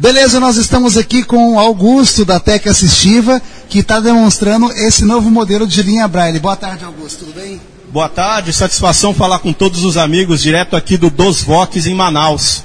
Beleza, nós estamos aqui com o Augusto da Tec Assistiva, que está demonstrando esse novo modelo de linha Braille. Boa tarde, Augusto, tudo bem? Boa tarde, satisfação falar com todos os amigos, direto aqui do DosVox em Manaus.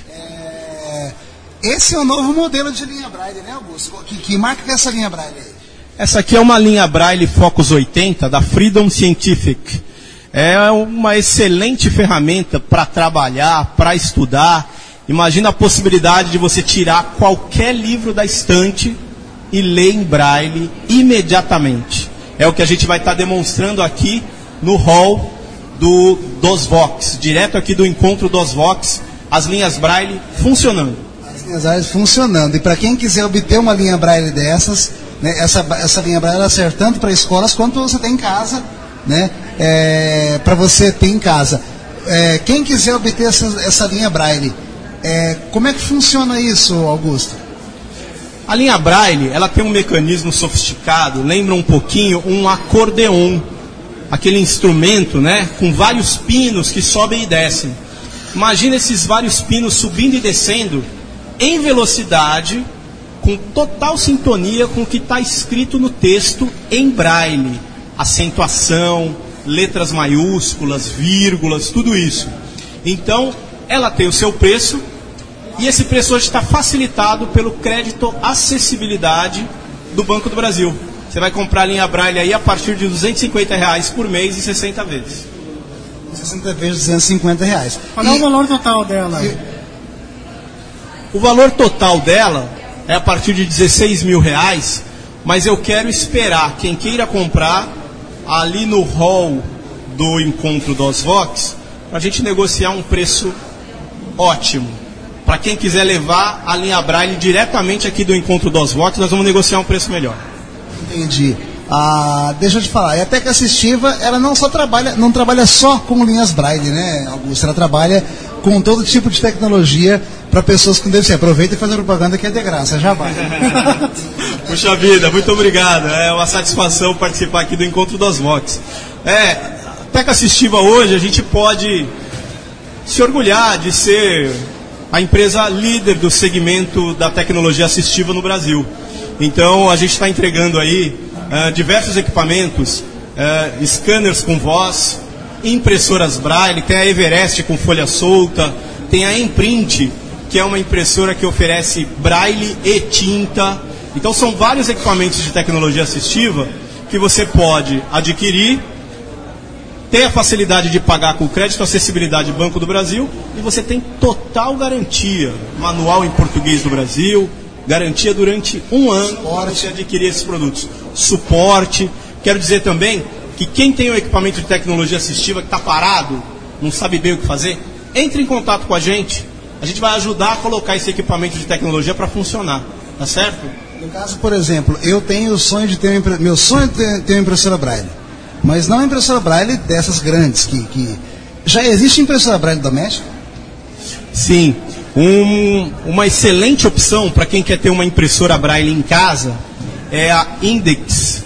Esse é o novo modelo de linha Braille, né, Augusto? Que marca que é essa linha Braille aí? Essa aqui é uma linha Braille Focus 80 da Freedom Scientific. É uma excelente ferramenta para trabalhar, para estudar. Imagina a possibilidade de você tirar qualquer livro da estante e ler em Braille imediatamente. É o que a gente vai estar demonstrando aqui no hall do DosVox, direto aqui do encontro DosVox, as linhas Braille funcionando. As linhas Braille funcionando. E para quem quiser obter uma linha Braille dessas, né, essa linha Braille ela serve tanto para escolas quanto você tem em casa, né? Para você ter em casa. Quem quiser obter essa linha Braille, como é que funciona isso, Augusto? A linha Braille, ela tem um mecanismo sofisticado, lembra um pouquinho um acordeon, aquele instrumento, né, com vários pinos que sobem e descem. Imagina esses vários pinos subindo e descendo em velocidade, com total sintonia com o que está escrito no texto em Braille. Acentuação, letras maiúsculas, vírgulas, tudo isso. Então, ela tem o seu preço, e esse preço hoje está facilitado pelo crédito acessibilidade do Banco do Brasil. Você vai comprar a linha Braille aí a partir de R$250 por mês e 60 vezes. 60 vezes R$250. Qual é o valor total dela? O valor total dela é a partir de R$16 mil, mas eu quero esperar quem queira comprar ali no hall do encontro DosVox para a gente negociar um preço ótimo. Para quem quiser levar a linha Braille diretamente aqui do encontro DosVox, nós vamos negociar um preço melhor. Entendi. Deixa eu te falar, a Tec Assistiva, ela não trabalha só com linhas Braille, né, Augusto? Ela trabalha com todo tipo de tecnologia para pessoas com deficiência. Aproveita e faz a propaganda que é de graça, já vai. Puxa vida, muito obrigado. É uma satisfação participar aqui do encontro DosVox. Tec Assistiva hoje, a gente pode se orgulhar de ser a empresa líder do segmento da tecnologia assistiva no Brasil. Então, a gente está entregando aí diversos equipamentos, scanners com voz, impressoras Braille, tem a Everest com folha solta, tem a Imprint, que é uma impressora que oferece Braille e tinta. Então, são vários equipamentos de tecnologia assistiva que você pode adquirir, ter a facilidade de pagar com crédito acessibilidade Banco do Brasil, e você tem total garantia, manual em português do Brasil, garantia durante 1 ano para você adquirir esses produtos. Suporte. Quero dizer também que quem tem um equipamento de tecnologia assistiva que está parado, não sabe bem o que fazer, entre em contato com a gente vai ajudar a colocar esse equipamento de tecnologia para funcionar, tá certo? No caso, por exemplo, eu tenho o sonho de ter meu sonho é ter uma impressora Braille. Mas não é impressora Braille dessas grandes, que já existe impressora Braille doméstica? Sim. Uma excelente opção para quem quer ter uma impressora Braille em casa é a Index.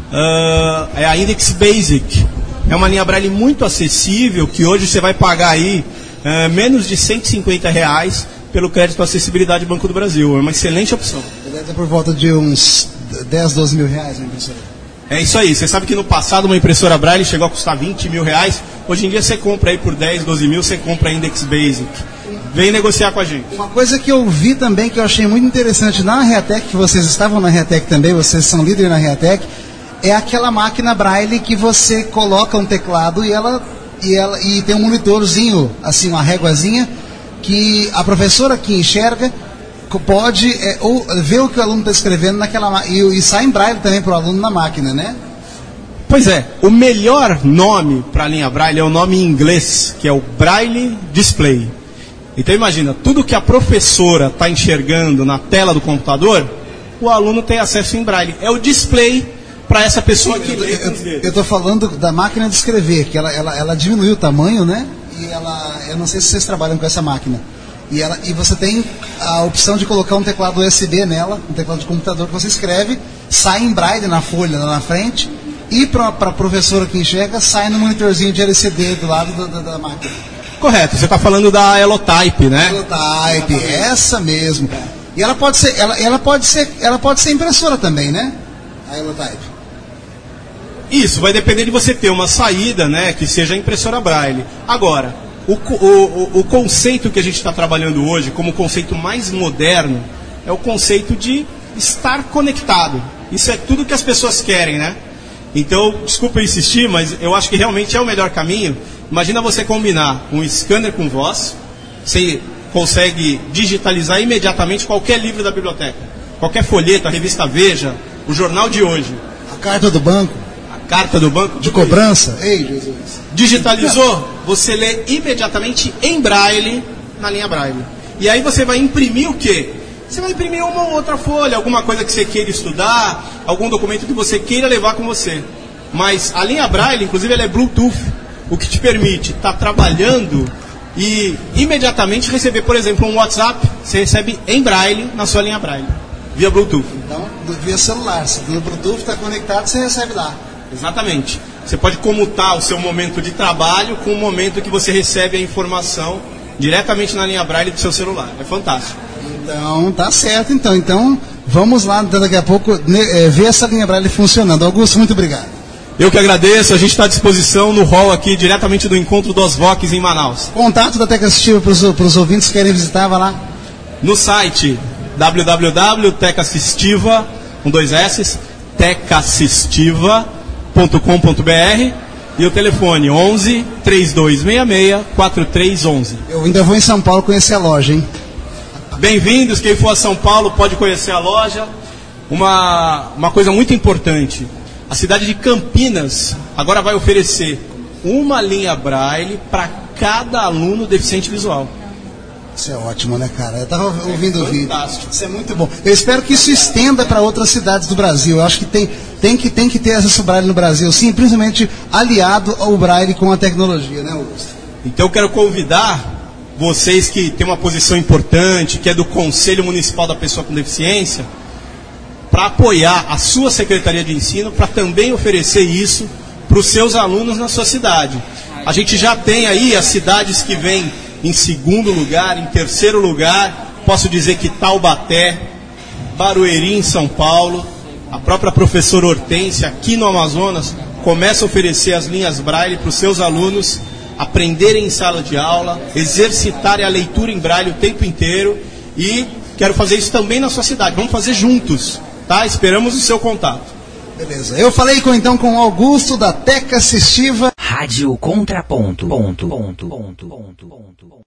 É a Index Basic. É uma linha Braille muito acessível, que hoje você vai pagar aí menos de R$150 pelo crédito acessibilidade Banco do Brasil. É uma excelente opção. Deve ter por volta de uns 10, 12 mil reais a impressora. É isso aí, você sabe que no passado uma impressora Braille chegou a custar R$20 mil, hoje em dia você compra aí por 10, 12 mil, você compra a Index Basic. Vem negociar com a gente. Uma coisa que eu vi também, que eu achei muito interessante na Reatec, que vocês estavam na Reatec também, vocês são líderes na Reatec, é aquela máquina Braille que você coloca um teclado e tem um monitorzinho, assim, uma réguazinha, que a professora que enxerga pode ver o que o aluno está escrevendo naquela e sai em Braille também para o aluno na máquina, né? Pois é, o melhor nome para a linha Braille é o nome em inglês, que é o Braille Display. Então imagina, tudo que a professora está enxergando na tela do computador, o aluno tem acesso em Braille. É o display para essa pessoa que lê. Eu estou falando da máquina de escrever, que ela diminuiu o tamanho, né? E eu não sei se vocês trabalham com essa máquina. E você tem a opção de colocar um teclado USB nela, um teclado de computador que você escreve, sai em Braille na folha lá na frente, e para a professora que enxerga, sai no monitorzinho de LCD do lado da máquina. Correto, você está falando da Elotype, né? Elotype, essa mesmo. E ela pode ser impressora também, né? A Elotype. Isso, vai depender de você ter uma saída, né, que seja impressora Braille. Agora, o conceito que a gente está trabalhando hoje, como conceito mais moderno, é o conceito de estar conectado. Isso é tudo que as pessoas querem, né? Então, desculpa insistir, mas eu acho que realmente é o melhor caminho. Imagina você combinar um scanner com voz, você consegue digitalizar imediatamente qualquer livro da biblioteca, qualquer folheto, a revista Veja, o jornal de hoje. A carta do banco. A carta do banco. De cobrança. Ei, Jesus. Digitalizou, você lê imediatamente em Braille, na linha Braille. E aí você vai imprimir o quê? Você vai imprimir uma ou outra folha, alguma coisa que você queira estudar, algum documento que você queira levar com você. Mas a linha Braille, inclusive, ela é Bluetooth, o que te permite estar trabalhando e imediatamente receber, por exemplo, um WhatsApp, você recebe em Braille, na sua linha Braille, via Bluetooth. Então, via celular, se o Bluetooth está conectado, você recebe lá. Exatamente. Você pode comutar o seu momento de trabalho com o momento que você recebe a informação diretamente na linha Braille do seu celular. É fantástico. Então, tá certo. Então vamos lá daqui a pouco ver essa linha Braille funcionando. Augusto, muito obrigado. Eu que agradeço. A gente está à disposição no hall aqui, diretamente do Encontro dos Vox em Manaus. Contato da Teca Assistiva para os ouvintes que querem visitar, vai lá. No site www.tecassistiva, com 2 S, tecassistiva.com.br e o telefone 11 3266 4311. Eu ainda vou em São Paulo conhecer a loja, hein? Bem-vindos, quem for a São Paulo pode conhecer a loja. Uma coisa muito importante, a cidade de Campinas agora vai oferecer uma linha Braille para cada aluno deficiente visual. Isso é ótimo, né, cara? Eu estava ouvindo o vídeo. Isso é muito bom. Eu espero que isso estenda para outras cidades do Brasil. Eu acho que tem que ter acesso ao Braille no Brasil, sim, principalmente aliado ao Braille com a tecnologia, né, Augusto? Então eu quero convidar vocês que têm uma posição importante, que é do Conselho Municipal da Pessoa com Deficiência, para apoiar a sua Secretaria de Ensino, para também oferecer isso para os seus alunos na sua cidade. A gente já tem aí as cidades que vêm em segundo lugar, em terceiro lugar, posso dizer que Taubaté, Barueri em São Paulo, a própria professora Hortência aqui no Amazonas começa a oferecer as linhas Braille para os seus alunos aprenderem em sala de aula, exercitarem a leitura em Braille o tempo inteiro, e quero fazer isso também na sua cidade. Vamos fazer juntos, tá? Esperamos o seu contato. Beleza. Eu falei com o Augusto da Teca Assistiva. Rádio Contraponto.